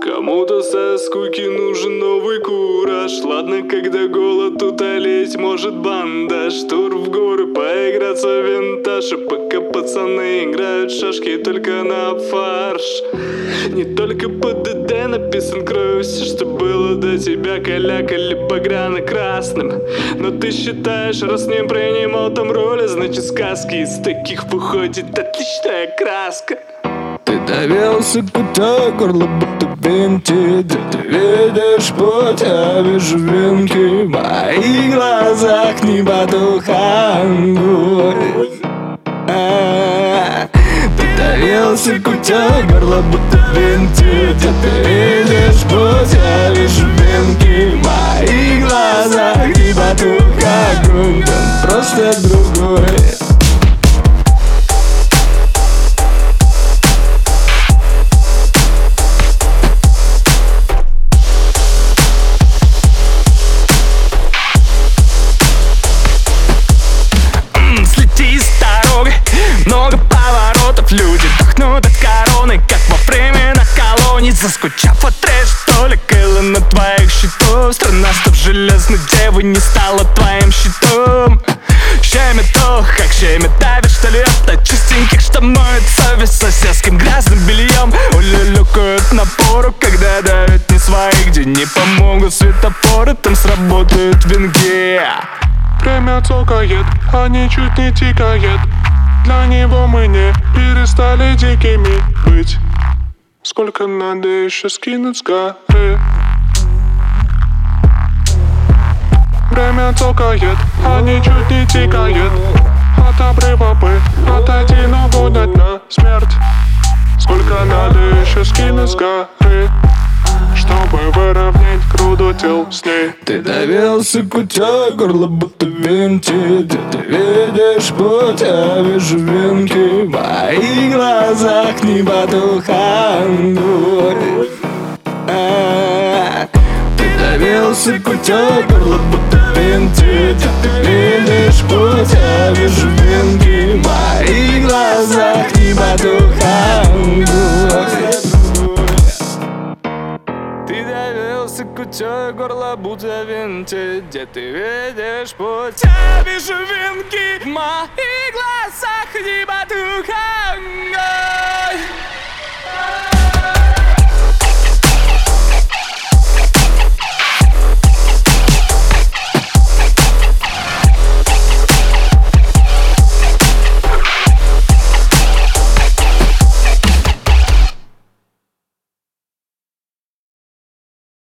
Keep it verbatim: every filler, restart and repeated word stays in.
Кому-то со скуки нужен новый кураж. Ладно, когда голод утолить может банда. Штур в горы, поиграться в винтаж. И пока пацаны играют в шашки только на фарш. Не только по ДД написан кровью все, что было до тебя калякали багряно-красным. Но ты считаешь, раз не принимал там роли, значит сказки из таких выходит отличная краска. Ты давился кута, горло будто бинты. Да ты видишь путь, я вижу винки. В моих глазах не потухает огонь. Ты давился кута, горло будто бинты. Да ты видишь путь, я вижу винки. В моих глазах не потухает огонь. Он просто другой. Много поворотов, люди дохнут от короны, как во времена колоний. Заскучав от трэш-толик, Элла на твоих счетов. Страна, чтоб железной девы не стала твоим щитом. Щемит то, как щемит давит, что ли от чистеньких, что моет совесть соседским грязным бельем. Улюлюкают напору, когда давят не свои, где не помогут светофоры, там сработают венги. Время цокает, а ничуть не тикает. Для него мы не перестали дикими быть. Сколько надо еще скинуть с горы. Время цокает, а ничуть не тикает. От обрыва бы отойти, но гонять на смерть. Сколько надо еще скинуть с горы, чтобы выровнять груду тел с ней. Ты давился кутя, горло будто винти. Да ты видишь путь, я вижу винки. В моих глазах не потухает огонь. Ты давился кутя, горло будто винти. Да ты видишь путь, я вижу винки. В моих глазах не потухает огонь. Ты давился кутей, горло будто винти. Где ты видишь путь? Я вижу винки. В моих глазах не потухает огонь.